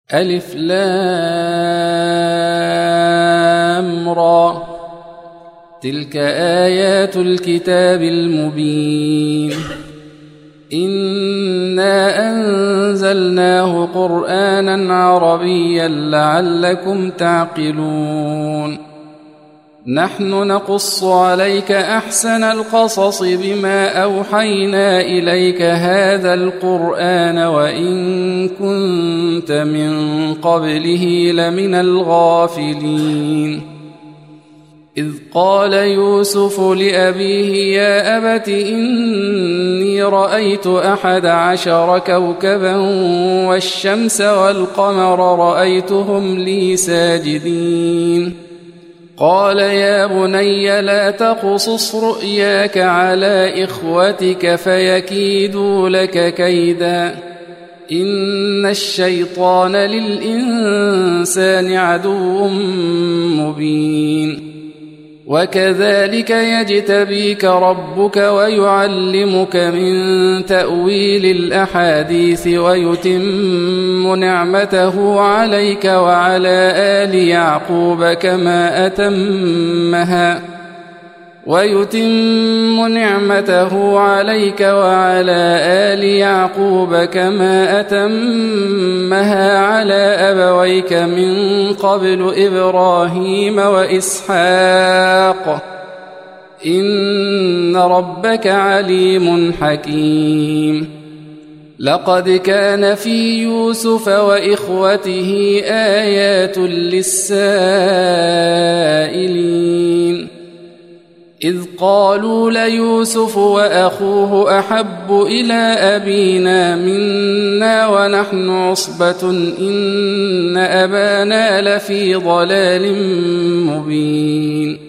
ألف لام را تلك آيات الكتاب المبين إنا أنزلناه قرآنا عربيا لعلكم تعقلون نحن نقص عليك أحسن القصص بما أوحينا إليك هذا القرآن وإن كنت من قبله لمن الغافلين إذ قال يوسف لأبيه يا أبت إني رأيت 11 كوكبا والشمس والقمر رأيتهم لي ساجدين قال يا بني لا تقصص رؤياك على إخوتك فيكيدوا لك كيدا إن الشيطان للإنسان عدو مبين وكذلك يجتبيك ربك ويعلمك من تأويل الأحاديث ويتم نعمته عليك وعلى آل يعقوب كما أتمها على أبويك من قبل إبراهيم وإسحاق إن ربك عليم حكيم لقد كان في يوسف وإخوته آيات للسائلين إذ قالوا ليوسف وأخوه أحب إلى أبينا منا ونحن عصبة إن أبانا لفي ضلال مبين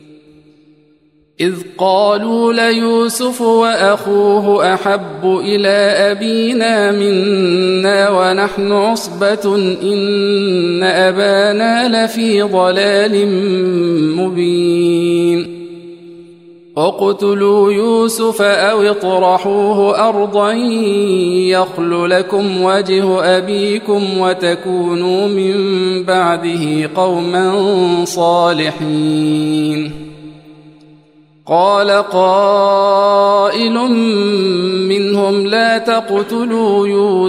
إذ قالوا ليوسف وأخوه أحب إلى أبينا منا ونحن عصبة إن أبانا لفي ضلال مبين اقتلوا يوسف أو اطرحوه أرضا يخل لكم وجه أبيكم وتكونوا من بعده قوما صالحين قال قائل منهم لا تقتلوا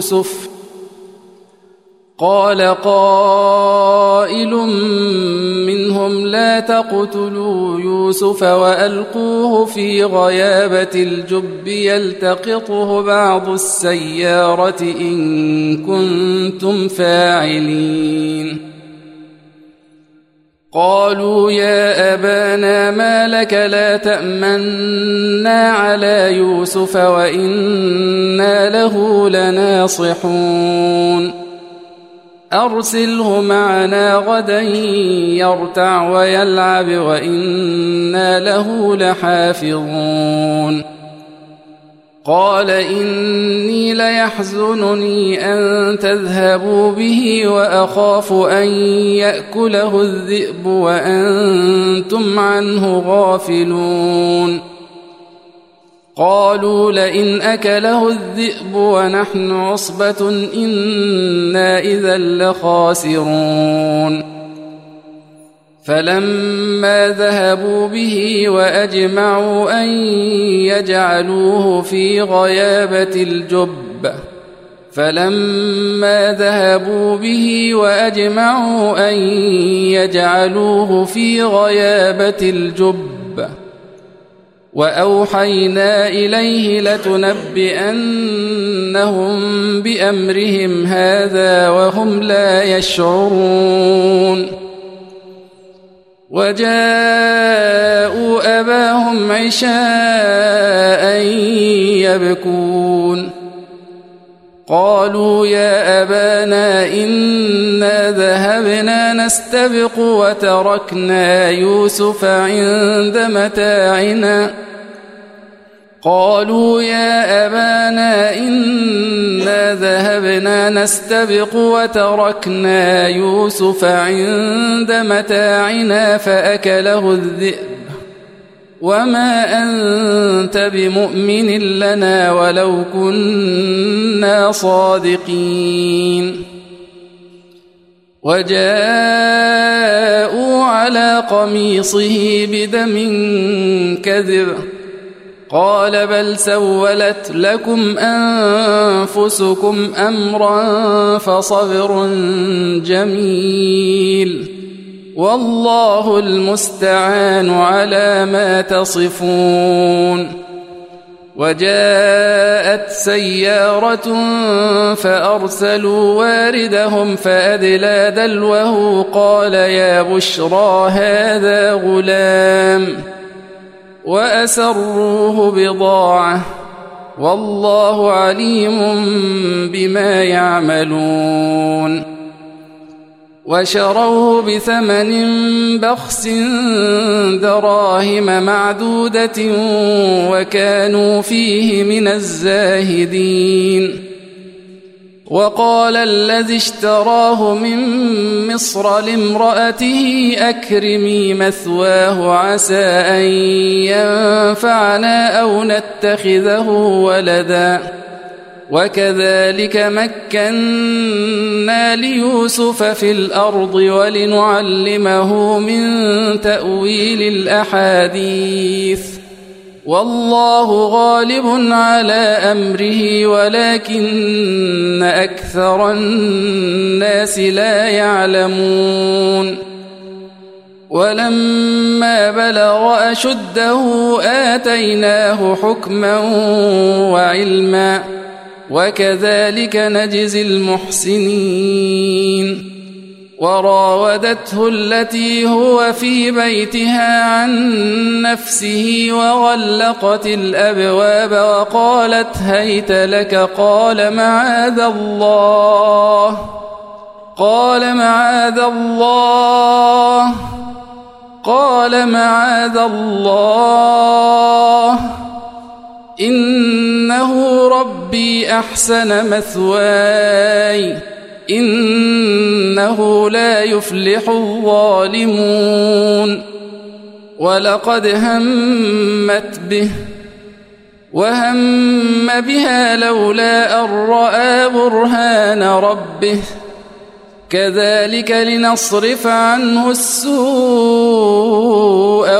يوسف وألقوه في غيابة الجب يلتقطه بعض السيارة إن كنتم فاعلين قالوا يا أبانا ما لك لا تأمنا على يوسف وإنا له لناصحون أرسله معنا غدا يرتع ويلعب وإنا له لحافظون قال إني ليحزنني أن تذهبوا به وأخاف أن يأكله الذئب وأنتم عنه غافلون قالوا لئن أكله الذئب ونحن عصبة إنا إذا لخاسرون فلما ذهبوا به وأجمعوا أن يجعلوه في غيابة الجب وأوحينا إليه لتنبئنهم بأمرهم هذا وهم لا يشعرون وجاءوا أباهم عشاء يبكون قالوا يا أبانا إنا ذهبنا نستبق وتركنا يوسف عند متاعنا فأكله الذئب وما أنت بمؤمن لنا ولو كنا صادقين وجاءوا على قميصه بدم كذب قال بل سولت لكم أنفسكم أمرا فصبر جميل والله المستعان على ما تصفون. وجاءت سيارة فأرسلوا واردهم فأدلى دلوه قال يا بشرى هذا غلام وأسروه بضاعة والله عليم بما يعملون. وشروه بثمن بخس دراهم معدودة وكانوا فيه من الزاهدين. وقال الذي اشتراه من مصر لامرأته أكرمي مثواه عسى أن ينفعنا أو نتخذه ولدا وكذلك مكنا ليوسف في الأرض ولنعلمه من تأويل الأحاديث والله غالب على أمره ولكن أكثر الناس لا يعلمون. ولما بلغ أشده آتيناه حكما وعلما وكذلك نجزي المحسنين. وراودته التي هو في بيتها عن نفسه وغلقت الأبواب وقالت هيت لك قال معاذ الله إنه ربي أحسن مثواي إنه لا يفلح الظالمون. ولقد همت به وهم بها لولا أن رأى برهان ربه كذلك لنصرف عنه السوء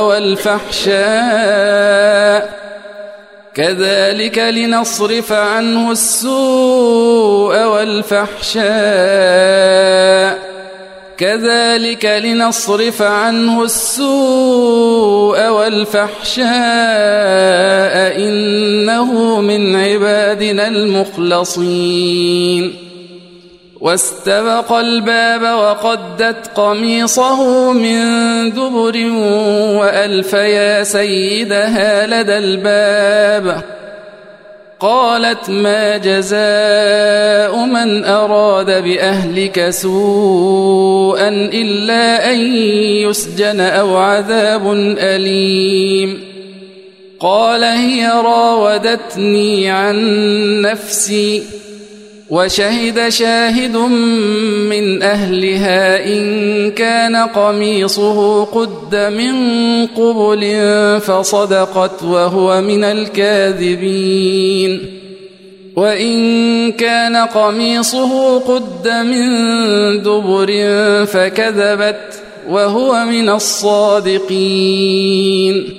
والفحشاء إنه من عبادنا المخلصين. واستبق الباب وقدت قميصه من دبر وألف يا سيدها لدى الباب قالت ما جزاء من أراد بأهلك سوءا إلا أن يسجن أو عذاب أليم. قال هي راودتني عن نفسي وشهد شاهد من أهلها إن كان قميصه قد من قبل فصدقت وهو من الكاذبين وإن كان قميصه قد من دبر فكذبت وهو من الصادقين.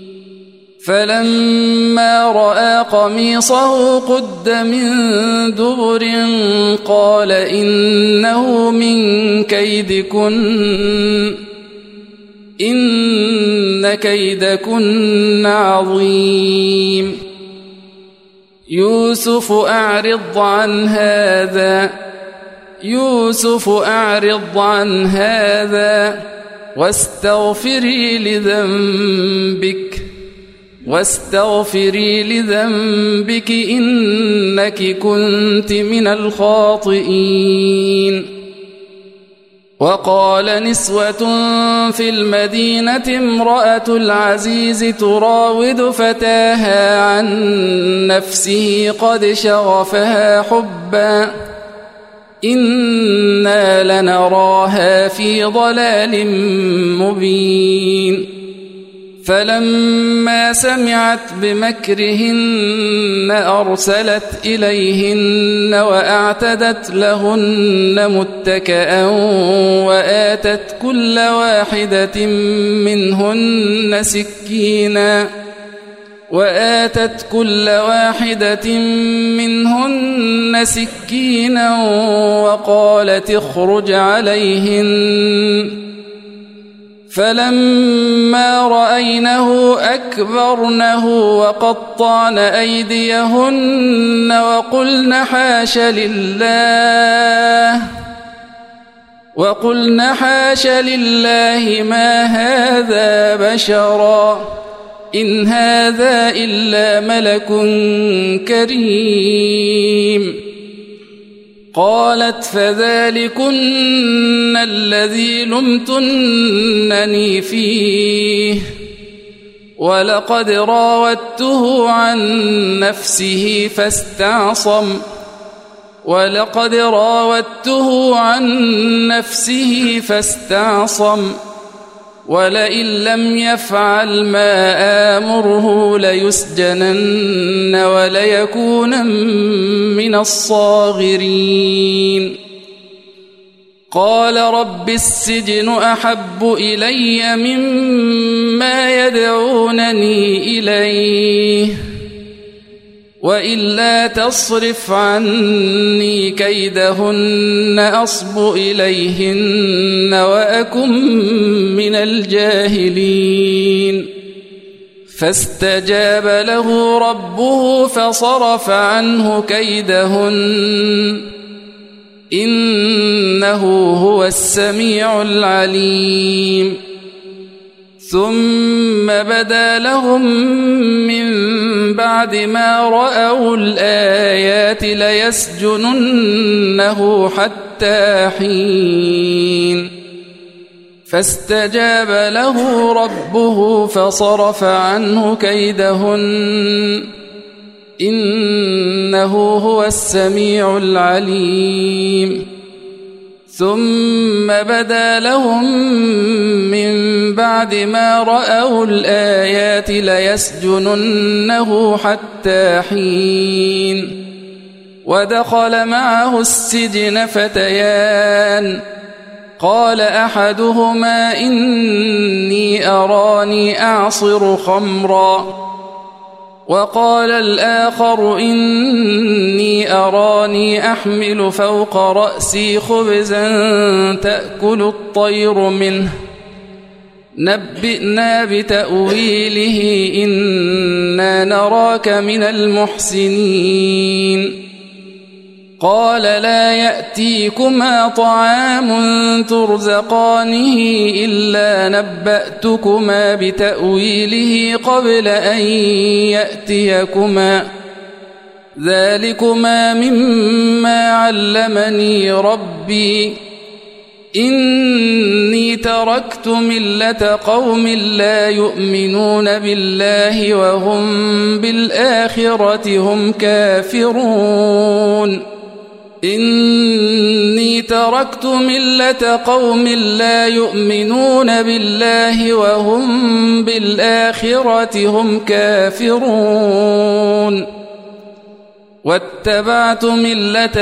فلما رأى قميصه قد من دبر قال إنه من كيدكن إن كيدكن عظيم. يوسف أعرض عن هذا واستغفري لذنبك إنك كنت من الخاطئين. وقال نسوة في المدينة امرأة العزيز تراود فتاها عن نفسه قد شغفها حبا إنا لنراها في ضلال مبين. فلما سمعت بمكرهن أرسلت إليهن وأعتدت لهن متكئا وآتت كل واحدة منهن سكينا وقالت اخرج عليهن فلما رأينه أكبرنه وقطعن أيديهن وقلن حاش لله ما هذا بشرا إن هذا إلا ملك كريم. قالت فذلكن الذي لمتنني فيه ولقد راودته عن نفسه فاستعصم ولئن لم يفعل ما آمره ليسجنن وليكونن من الصاغرين. قال رب السجن أحب إلي مما يدعونني إليه وإلا تصرف عني كيدهن أصب إليهن وأكن من الجاهلين. فاستجاب له ربه فصرف عنه كيدهن إنه هو السميع العليم. ثم بدا لهم من بعد ما رأوا الآيات ليسجننه حتى حين فاستجاب له ربه فصرف عنه كيدهن إنه هو السميع العليم. ثم بدا لهم من بعد ما رأوا الآيات ليسجننه حتى حين ودخل معه السجن فتيان قال أحدهما إني أراني أعصر خمرا وقال الآخر إني أراني أحمل فوق رأسي خبزا تأكل الطير منه نبئنا بتأويله إنا نراك من المحسنين. قال لا يأتيكما طعام ترزقانه إلا نبأتكما بتأويله قبل أن يأتيكما ذلكما مما علمني ربي إني تركت ملة قوم لا يؤمنون بالله وهم بالآخرة هم كافرون إني تركت ملة قوم لا يؤمنون بالله وهم بالآخرة هم كافرون واتبعت ملة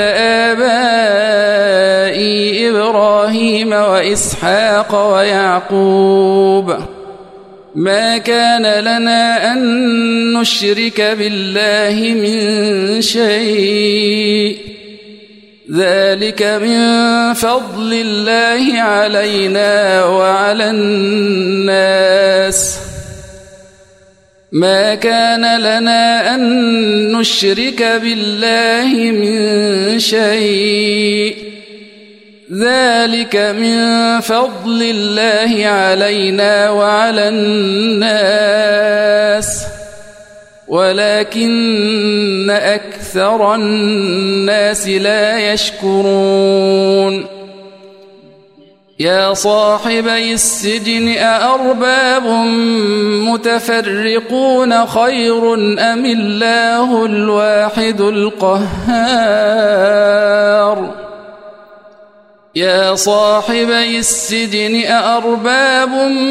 آبائي إبراهيم وإسحاق ويعقوب ما كان لنا أن نشرك بالله من شيء ذلك من فضل الله علينا وعلى الناس ما كان لنا أن نشرك بالله من شيء ذلك من فضل الله علينا وعلى الناس ولكن أكثر الناس لا يشكرون. يا صاحبي السجن أأرباب متفرقون خير أم الله الواحد القهار يا صاحبي السجن أأرباب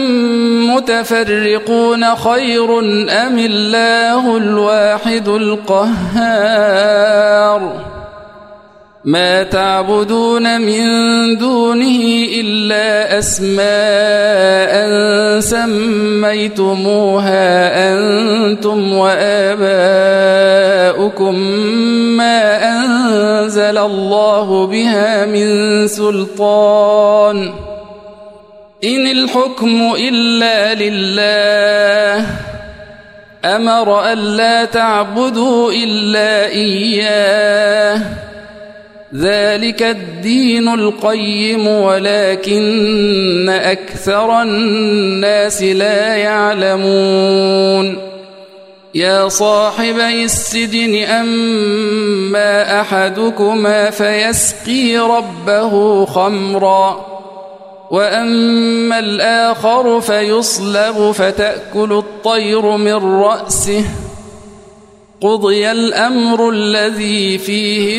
متفرقون خير أم الله الواحد القهار ما تعبدون من دونه إلا أسماء سميتموها أنتم وآباؤكم ما أنزل الله بها من سلطان إن الحكم إلا لله أمر ألا تعبدوا إلا إياه ذلك الدين القيم ولكن أكثر الناس لا يعلمون يا صاحبي السجن أما أحدكما فيسقي ربه خمرا وأما الآخر فيصلب فتأكل الطير من رأسه قضي الأمر الذي فيه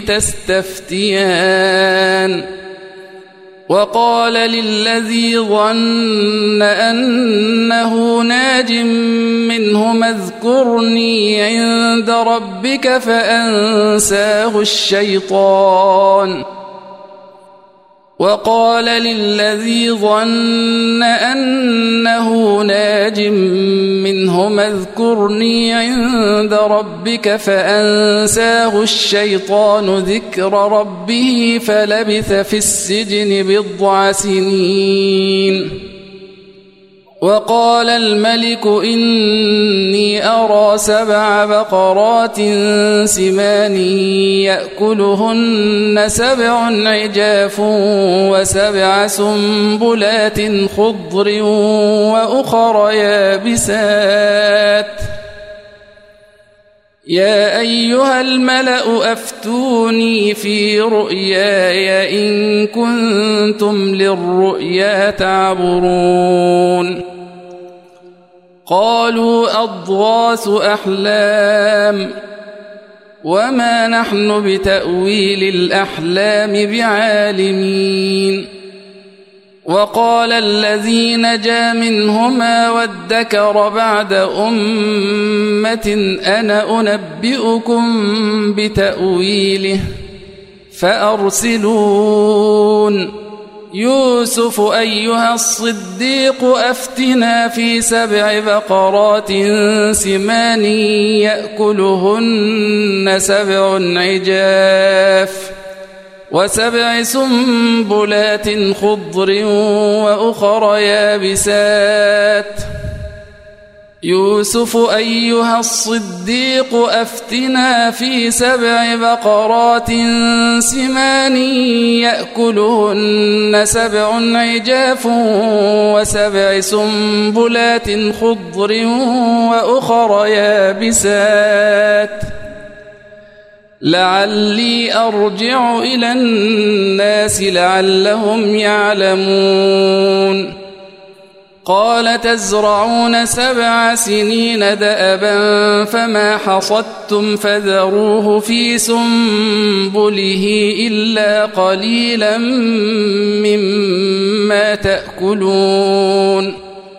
تستفتيان وقال للذي ظن أنه ناج منهما اذكرني عند ربك فأنساه الشيطان وقال للذي ظن أنه ناج منهما اذكرني عند ربك فأنساه الشيطان ذكر ربه فلبث في السجن بضع سنين وقال الملك إني أرى 7 بقرات سمان يأكلهن 7 عجاف و7 سنبلات خضر وأخر يابسات يا أيها الملأ أفتوني في رؤياي إن كنتم للرؤيا تعبرون قالوا أضغاث أحلام وما نحن بتأويل الأحلام بعالمين وقال الذي نجا منهما وادكر بعد أمة أنا أنبئكم بتأويله فأرسلون يوسف أيها الصديق أفتنا في 7 بقرات سمان يأكلهن 7 عجاف و7 سنبلات خضر وأخر يابسات يوسف أيها الصديق أفتنا في 7 بقرات سمان يأكلهن 7 عجاف و7 سنبلات خضر وأخر يابسات لعلي أرجع إلى الناس لعلهم يعلمون قال تزرعون 7 سنين دأبا فما حصدتم فذروه في سنبله إلا قليلا مما تأكلون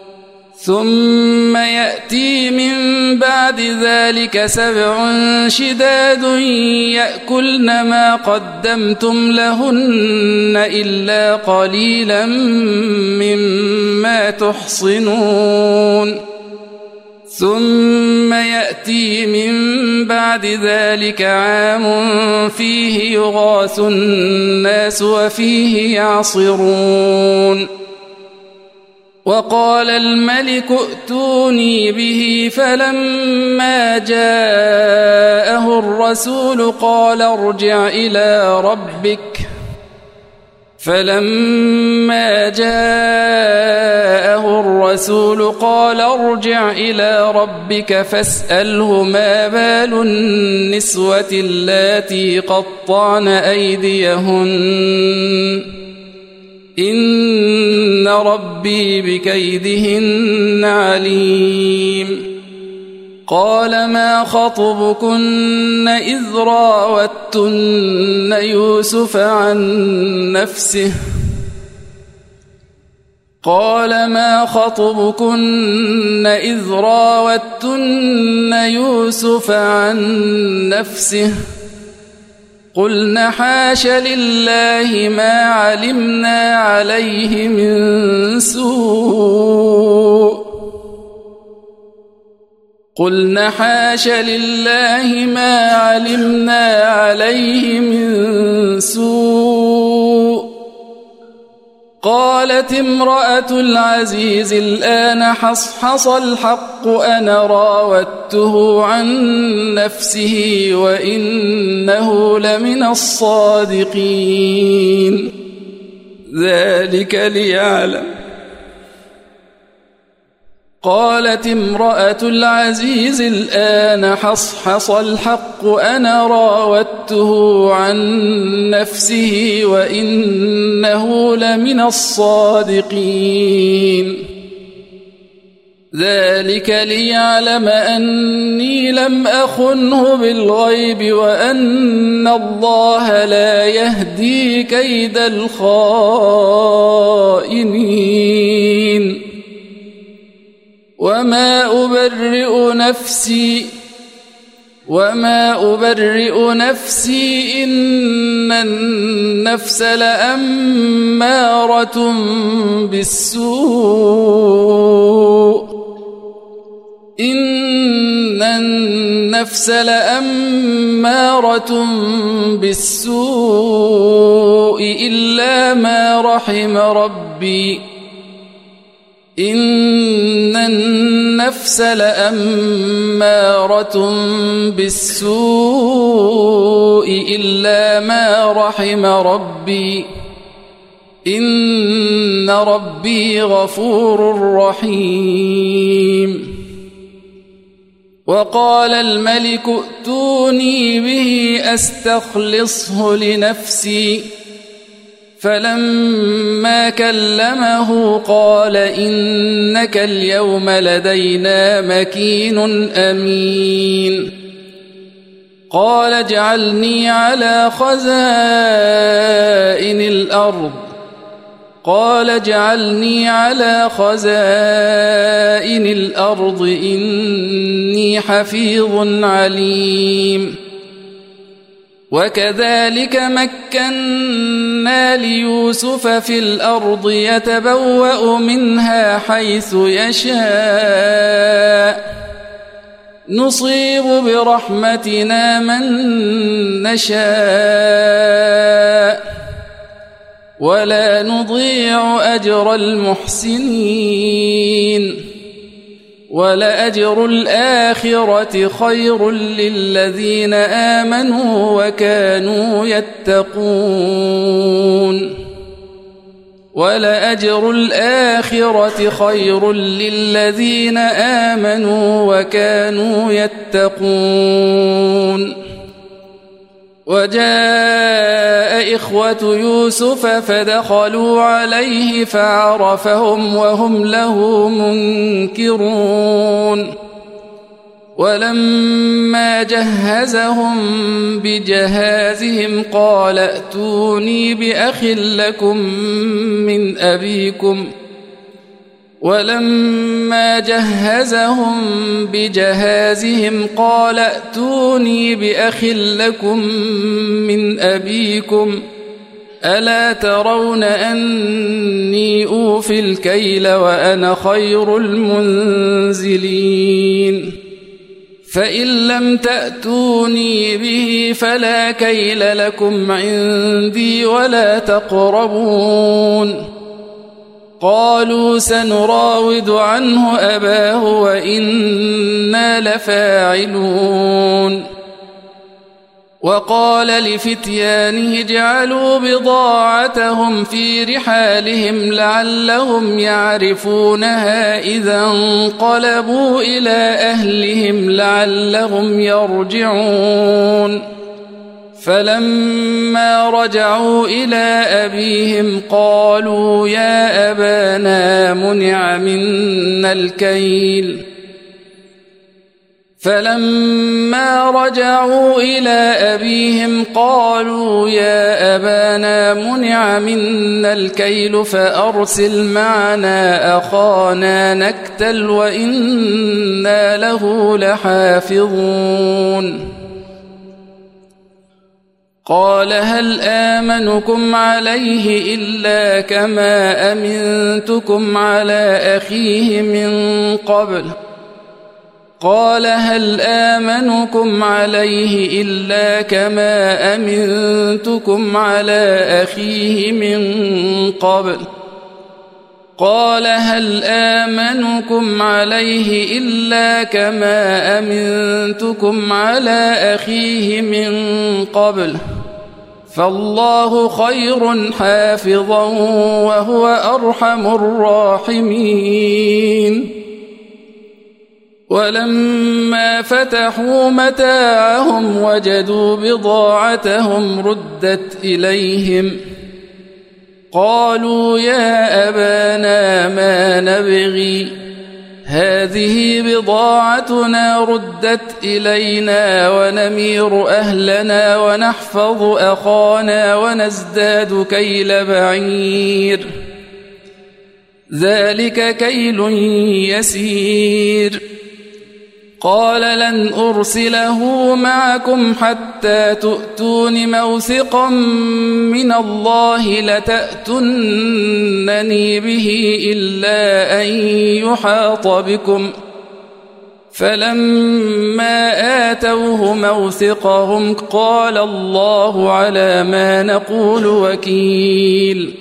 ثم يأتي من بعد ذلك 7 شداد يأكلن ما قدمتم لهن إلا قليلا مما تحصنون ثم يأتي من بعد ذلك عام فيه يغاث الناس وفيه يعصرون وقال الملك ائتوني به فلما جاءه الرسول قال ارجع إلى ربك فاسأله ما بال النسوة اللاتي قطعن أيديهن إن ربي بكيدهن عليم قال ما خطبكن إذ راوتن يوسف عن نفسه قال ما خطبكن إذ راوتن يوسف عن نفسه قلنا حاش لله ما علمنا عليه من سوء قلنا حاش لله ما علمنا عليه من سوء قالت امرأة العزيز الآن حصحص الحق أنا راودته عن نفسه وإنه لمن الصادقين ذلك ليعلم قالت امرأة العزيز الآن حصحص الحق أنا راودته عن نفسه وإنه لمن الصادقين ذلك ليعلم أني لم أخنه بالغيب وأن الله لا يهدي كيد الخائنين وما أبرئ نفسي إن النفس لأمارة بالسوء إلا ما رحم ربي إن النفس لأمارة بالسوء إلا ما رحم ربي إن ربي غفور رحيم وقال الملك ائتوني به أستخلصه لنفسي فلما كلمه قال إنك اليوم لدينا مكين أمين قال اجعلني على خزائن الأرض إني حفيظ عليم وكذلك مكنا ليوسف في الأرض يتبوأ منها حيث يشاء نصيب برحمتنا من نشاء ولا نضيع أجر المحسنين ولأجر الآخرة خير للذين آمنوا وكانوا يتقون ولأجر الآخرة خير للذين آمنوا وكانوا يتقون وجاء إخوة يوسف فدخلوا عليه فعرفهم وهم له منكرون ولما جهزهم بجهازهم قال ائتوني بأخ لكم من أبيكم ولما جهزهم بجهازهم قال ائتوني بأخ لكم من أبيكم ألا ترون أني أوفي الكيل وأنا خير المنزلين فإن لم تأتوني به فلا كيل لكم عندي ولا تقربون قالوا سنراود عنه أباه وإنا لفاعلون وقال لفتيانه اجعلوا بضاعتهم في رحالهم لعلهم يعرفونها إذا انقلبوا إلى أهلهم لعلهم يرجعون فلما رجعوا إلى أبيهم قالوا يا أبانا منع منا الكيل فلما رجعوا إلى أبيهم قالوا يا أبانا منع منا الكيل فأرسل معنا أخانا نكتل وإنا له لحافظون قال هل آمنكم عليه إلا كما أمنتكم على أخيه من قبل قال هل آمنكم عليه إلا كما أمنتكم على أخيه من قبل قال هل آمنكم عليه إلا كما أمنتكم على أخيه من قبل فالله خير حافظا وهو أرحم الراحمين ولما فتحوا متاعهم وجدوا بضاعتهم ردت إليهم قالوا يا أبانا ما نبغي هذه بضاعتنا ردت إلينا ونمير أهلنا ونحفظ أخانا ونزداد كيل بعير ذلك كيل يسير قال لن أرسله معكم حتى تؤتون موثقا من الله لتأتونني به إلا أن يحاط بكم فلما آتوه موثقهم قال الله على ما نقول وكيل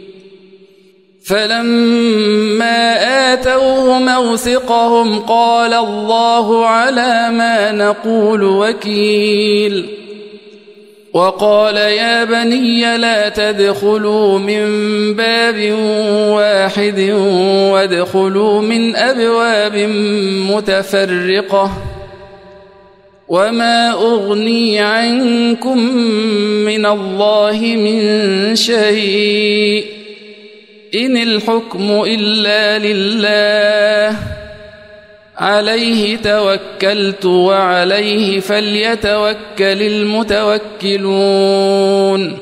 فلما آتوه موثقهم قال الله على ما نقول وكيل وقال يا بني لا تدخلوا من باب واحد وادخلوا من أبواب متفرقة وما أغني عنكم من الله من شيء إن الحكم إلا لله عليه توكلت وعليه فليتوكل المتوكلون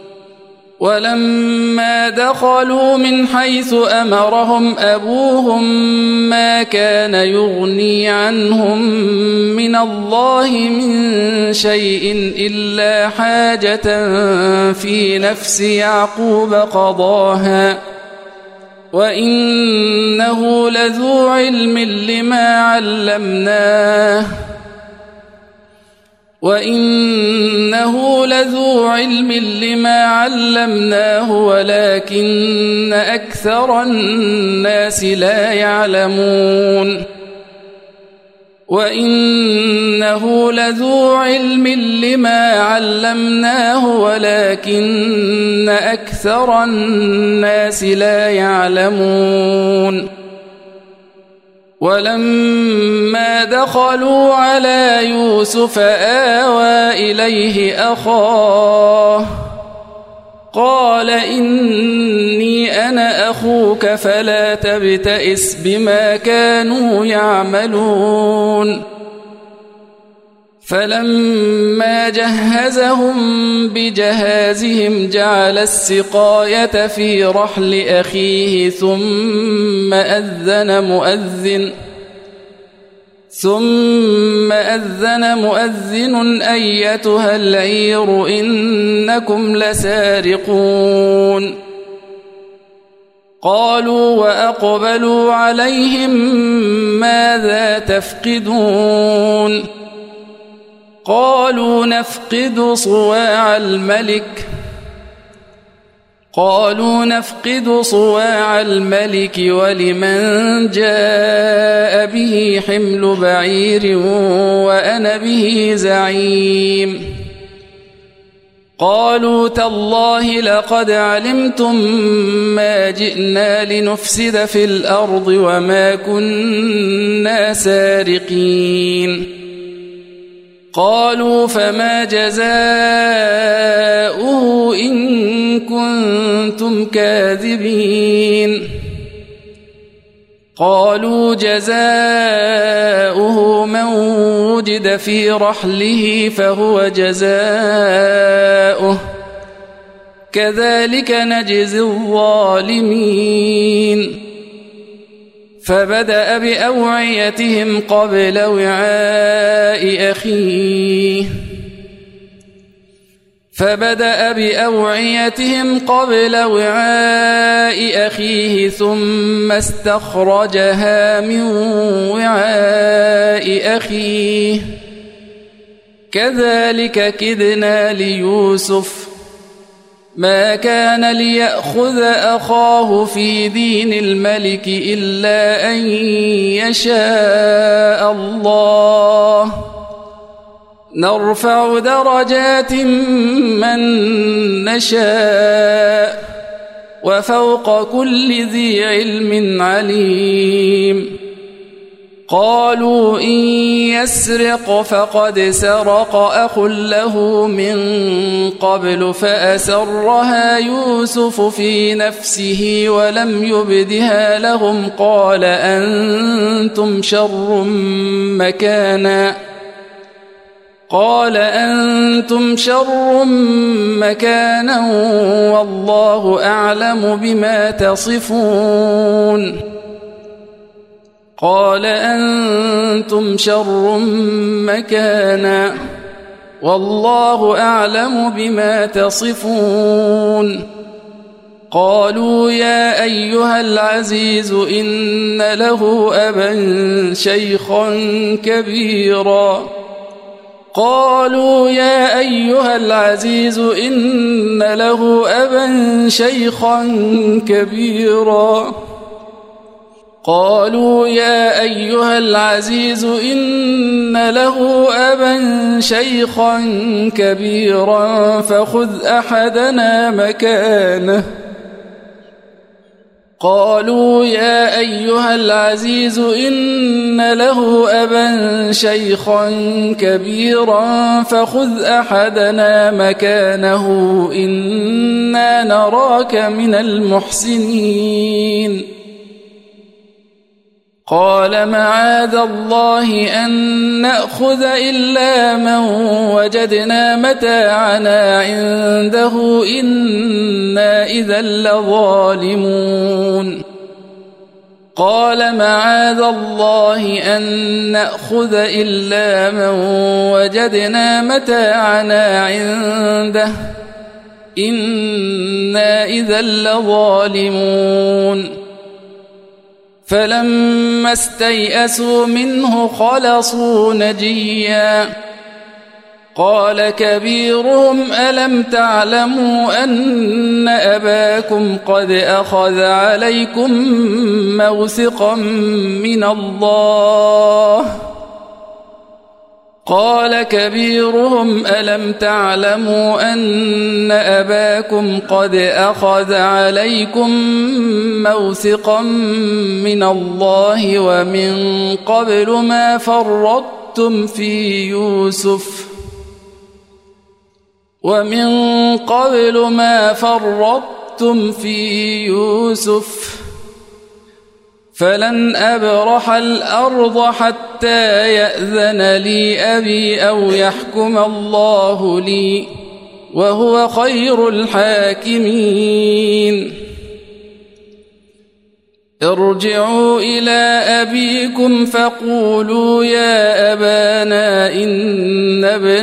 ولما دخلوا من حيث أمرهم أبوهم ما كان يغني عنهم من الله من شيء إلا حاجة في نفس يعقوب قضاها وإنه لذو علم لما علمناه ولكن أكثر الناس لا يعلمون وإنه لذو علم لما علمناه ولكن أكثر الناس لا يعلمون ولما دخلوا على يوسف آوى إليه أخاه قال إني أنا أخوك فلا تبتئس بما كانوا يعملون فلما جهزهم بجهازهم جعل السقاية في رحل أخيه ثم أذن مؤذن أيتها العير إنكم لسارقون قالوا وأقبلوا عليهم ماذا تفقدون قالوا نفقد صواع الملك ولمن جاء به حمل بعير وأنا به زعيم قالوا تالله لقد علمتم ما جئنا لنفسد في الأرض وما كنا سارقين قالوا فما جزاؤه إن كنتم كاذبين قالوا جزاؤه من وجد في رحله فهو جزاؤه كذلك نجزي الظالمين فبدأ بأوعيتهم قبل وعاء أخيه ثم استخرجها من وعاء أخيه كذلك كدنا ليوسف ما كان ليأخذ أخاه في دين الملك إلا أن يشاء الله نرفع درجات من نشاء وفوق كل ذي علم عليم قالوا إن يسرق فقد سرق أخ له من قبل فأسرها يوسف في نفسه ولم يبدها لهم قال أنتم شر مكانا والله أعلم بما تصفون قالوا يا أيها العزيز إن له أبا شيخا كبيرا فخذ أحدنا مكانه إنا نراك من المحسنين قال معاذ الله أن نأخذ إلا من وجدنا متاعنا عنده إنا إذا لظالمون فلما استيئسوا منه خلصوا نجيا قال كبيرهم ألم تعلموا أن أباكم قد أخذ عليكم موثقا من الله ومن قبل ما فرطتم في يوسف فلن أبرح الأرض حتى يأذن لي أبي أو يحكم الله لي وهو خير الحاكمين ارجعوا إلى أبيكم فقولوا يا أبانا إن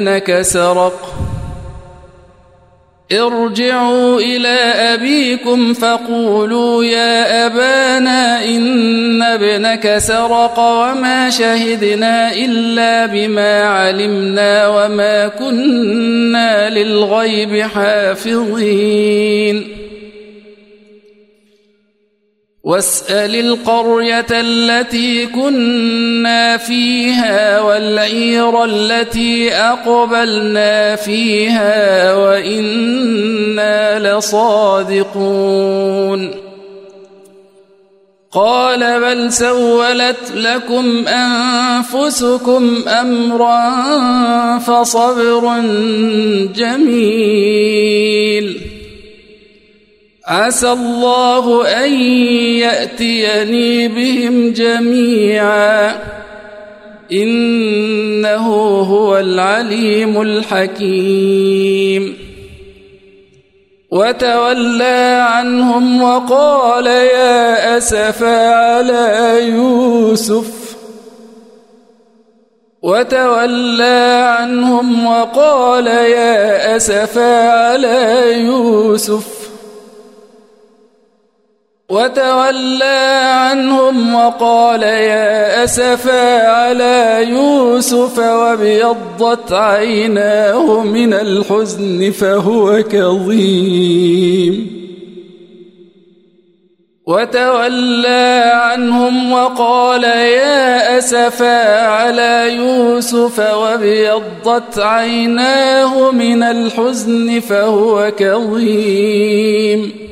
ابنك سرق وما شهدنا إلا بما علمنا وما كنا للغيب حافظين واسأل القرية التي كنا فيها والعير التي أقبلنا فيها وإنا لصادقون قال بل سولت لكم أنفسكم أمرا فصبر جميل عسى الله أن يأتيني بهم جميعا إنه هو العليم الحكيم وتولى عنهم وقال يا أسفا على يوسف وتولى عنهم وقال يا أسفا على يوسف وتولى عنهم وقال يا أسفا على يوسف وابيضت عيناه من الحزن فهو كظيم وتولى عنهم وقال يا أسفا على يوسف وابيضت عيناه من الحزن فهو كظيم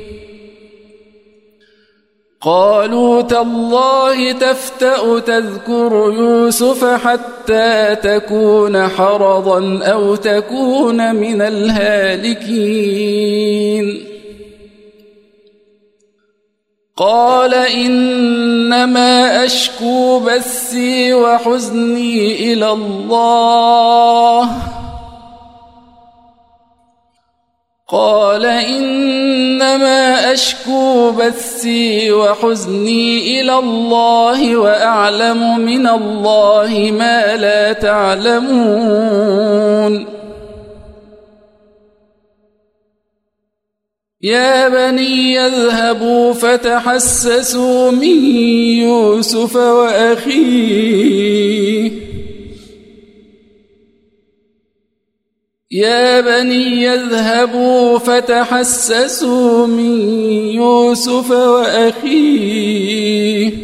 قالوا تالله تفتأ تذكر يوسف حتى تكون حرضا أو تكون من الهالكين قال إنما أشكو بثي وحزني إلى الله قال إنما أشكو بثي وحزني إلى الله وأعلم من الله ما لا تعلمون يا بني اذهبوا فتحسسوا من يوسف وأخيه يا بني اذهبوا فتحسسوا من يوسف وأخيه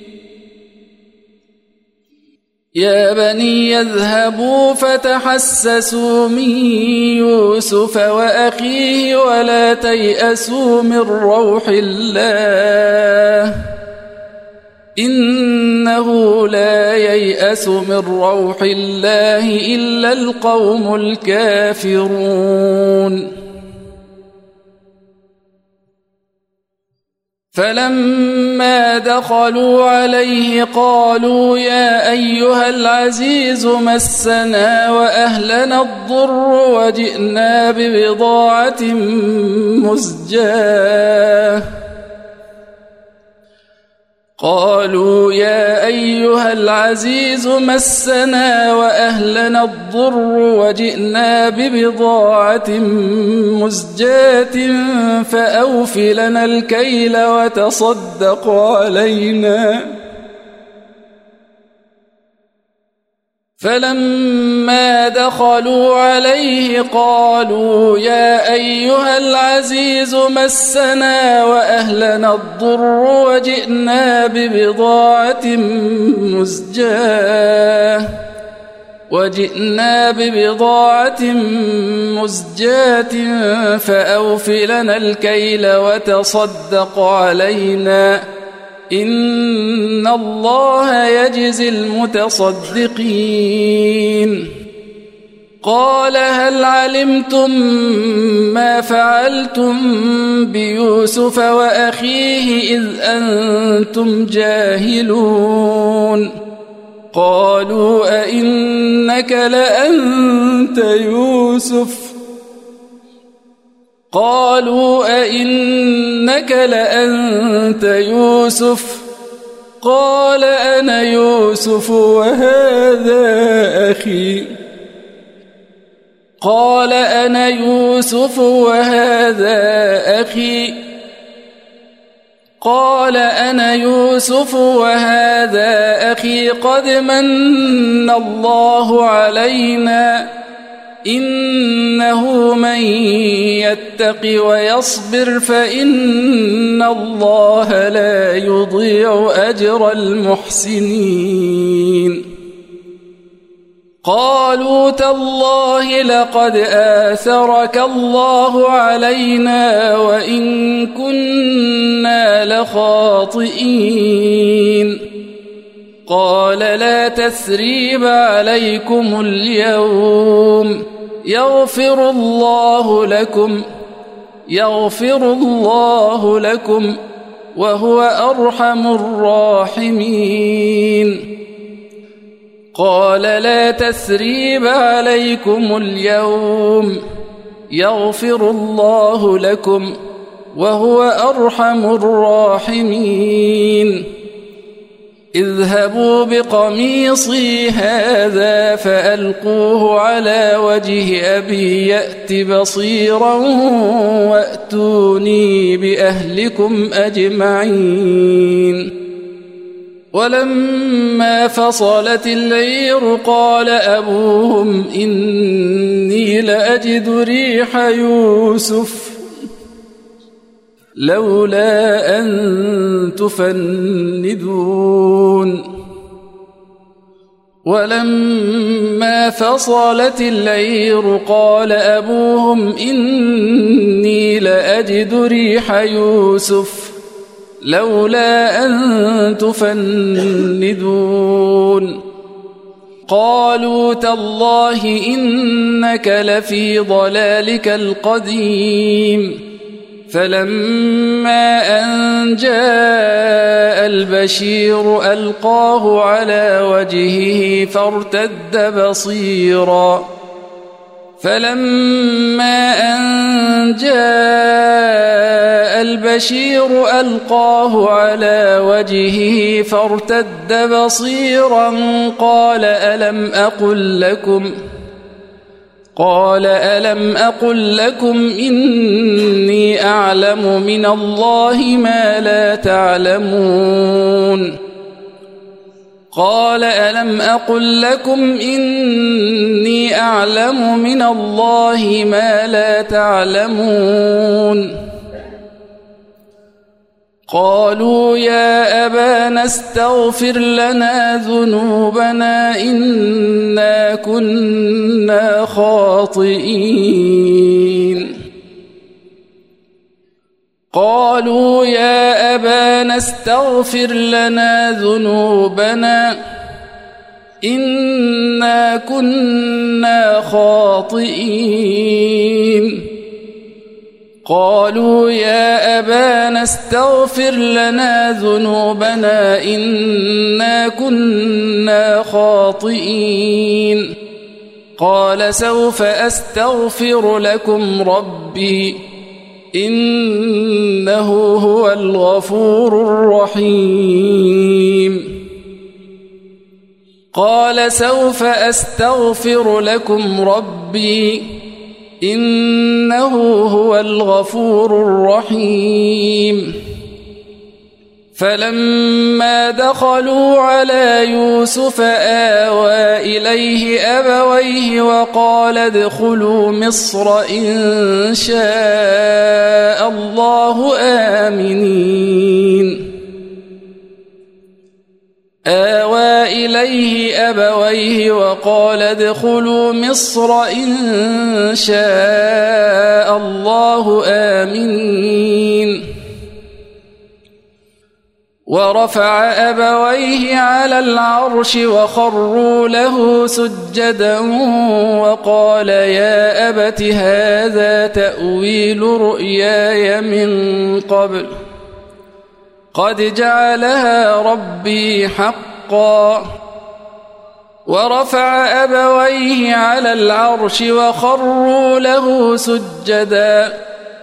يا بني اذهبوا فتحسسوا من يوسف وأخيه ولا تيأسوا من روح الله إنه لا ييأس من روح الله إلا القوم الكافرون فلما دخلوا عليه قالوا يا أيها العزيز مسنا وأهلنا الضر وجئنا ببضاعة مزجاة قالوا يا أيها العزيز مسنا وأهلنا الضر وجئنا ببضاعة مزجاة فأوف لنا الكيل وتصدق علينا فلما دخلوا عليه قالوا يا أيها العزيز مسنا وأهلنا الضر وجئنا ببضاعة مزجاة فأوف لنا الكيل وتصدق علينا إن الله يجزي المتصدقين قال هل علمتم ما فعلتم بيوسف وأخيه إذ أنتم جاهلون قالوا أئنك لأنت يوسف قالوا أئنك لأنت يوسف قال أنا يوسف وهذا أخي قال أنا يوسف وهذا أخي قال أنا يوسف وهذا أخي قد من الله علينا إنه من يتق ويصبر فإن الله لا يضيع أجر المحسنين قالوا تالله لقد آثرك الله علينا وإن كنا لخاطئين قال لا تثريب عليكم اليوم يغفر الله لكم يغفر الله لكم وهو أرحم الراحمين. قال لا تثريب عليكم اليوم يغفر الله لكم وهو أرحم الراحمين. اذهبوا بقميصي هذا فألقوه على وجه أبي يأت بصيرا وأتوني بأهلكم أجمعين. ولما فصلت العير قال أبوهم إني لأجد ريح يوسف لولا أن تفندون. ولما فصلت العير قال أبوهم إني لأجد ريح يوسف لولا أن تفندون. قالوا تالله إنك لفي ضلالك القديم. فلما أن جاء البشير ألقاه على وجهه فارتد بصيرا. فلما أن جاء البشير ألقاه على وجهه فارتد بصيرا قال ألم أقل لكم إني أعلم من الله ما لا تعلمون. قال ألم أقل لكم إني أعلم من الله ما لا تعلمون. قالوا يا أبانا استغفر لنا ذنوبنا إنا كنا خاطئين. قالوا يا أبانا استغفر لنا ذنوبنا إنا كنا خاطئين. قالوا يا أبانا استغفر لنا ذنوبنا إنا كنا خاطئين. قال سوف أستغفر لكم ربي إنه هو الغفور الرحيم. قال سوف أستغفر لكم ربي إنه هو الغفور الرحيم. فلما دخلوا على يوسف آوى إليه أبويه وقال ادخلوا مصر إن شاء الله آمنين. آوى إليه أبويه وقال ادخلوا مصر إن شاء الله آمنين. ورفع أبويه على العرش وخروا له سجدا وقال يا أبت هذا تأويل رؤياي من قبل قد جعلها ربي حقا. ورفع أبويه على العرش وخروا له سجدا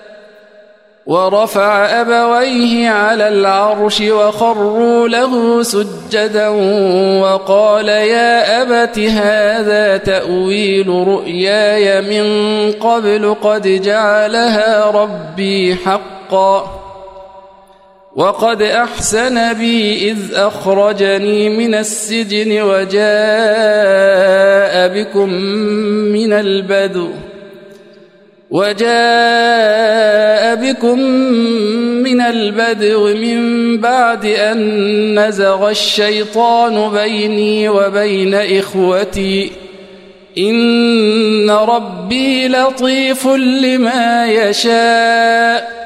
وقال يا أبت هذا تأويل رؤياي من قبل قد جعلها ربي حقا. وقد أحسن بي إذ أخرجني من السجن وجاء بكم من البدو من بعد أن نزغ الشيطان بيني وبين إخوتي إن ربي لطيف لما يشاء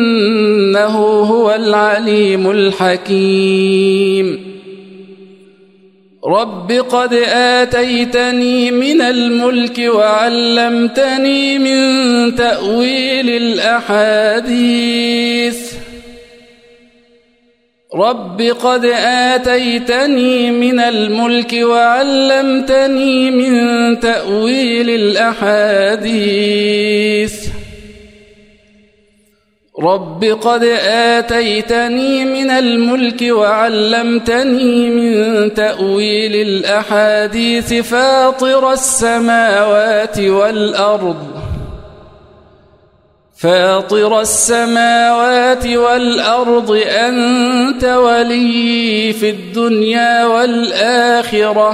إنه هو العليم الحكيم. رب قد آتيتني من الملك وعلمتني من تأويل الأحاديث رب قد آتيتني من الملك وعلمتني من تأويل الأحاديث رب قد آتيتني من الملك وعلمتني من تأويل الأحاديث فاطر السماوات والأرض أنت ولي في الدنيا والآخرة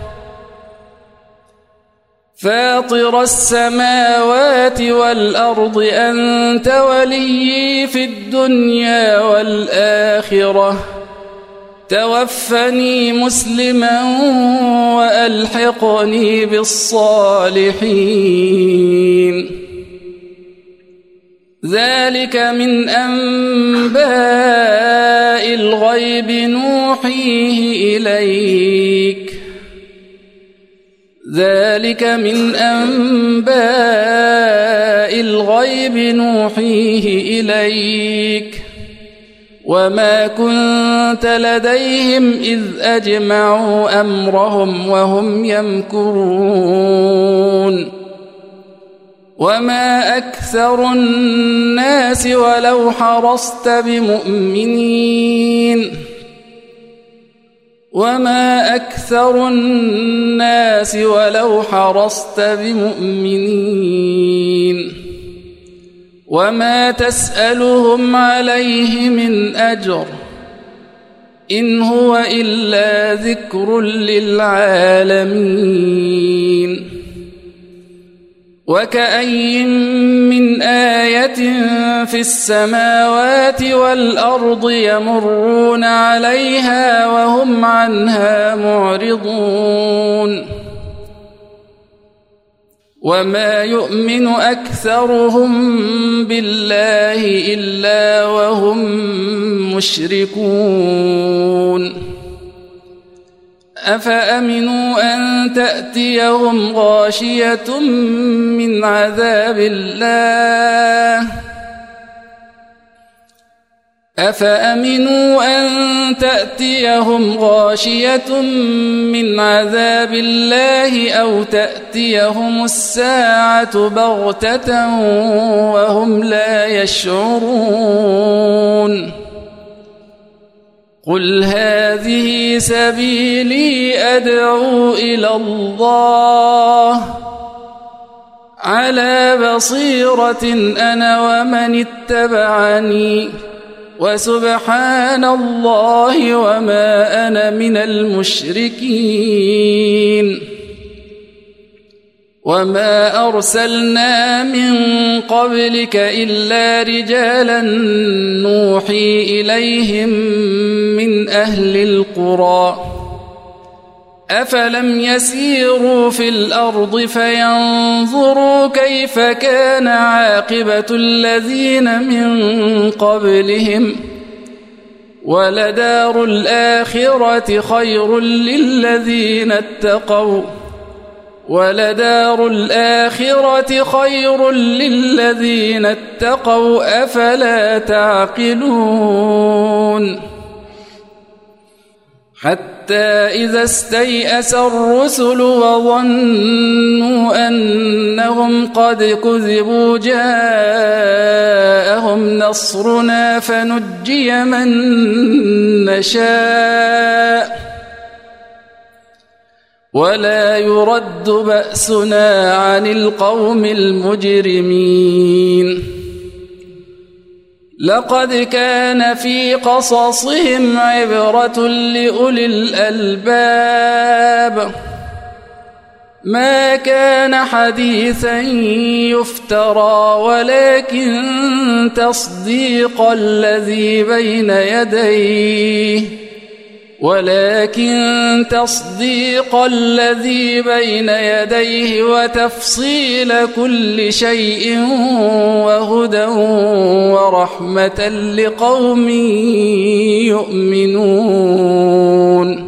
فاطر السماوات والأرض أنت ولي في الدنيا والآخرة توفني مسلما وألحقني بالصالحين ذلك من أنباء الغيب نوحيه إليك وما كنت لديهم إذ أجمعوا أمرهم وهم يمكرون وما أكثر الناس ولو حرصت بمؤمنين وما تسألهم عليه من أجر إن هو إلا ذكر للعالمين وكأين من آية في السماوات والأرض يمرون عليها وهم عنها معرضون وما يؤمن أكثرهم بالله إلا وهم مشركون أفأمنوا أن تأتيهم غاشية من عذاب الله أو تأتيهم الساعة بغتة وهم لا يشعرون قل هذه سبيلي أدعو إلى الله على بصيرة أنا ومن اتبعني وسبحان الله وما أنا من المشركين وما أرسلنا من قبلك إلا رجالا نوحي إليهم من أهل القرى أفلم يسيروا في الأرض فينظروا كيف كان عاقبة الذين من قبلهم ولدار الآخرة خير للذين اتقوا أفلا تعقلون حتى إذا استيأس الرسل وظنوا أنهم قد كذبوا جاءهم نصرنا فنجي من نشاء ولا يرد بأسنا عن القوم المجرمين لقد كان في قصصهم عبرة لأولي الألباب ما كان حديثا يفترى ولكن تصديق الذي بين يديه وتفصيل كل شيء وهدى ورحمة لقوم يؤمنون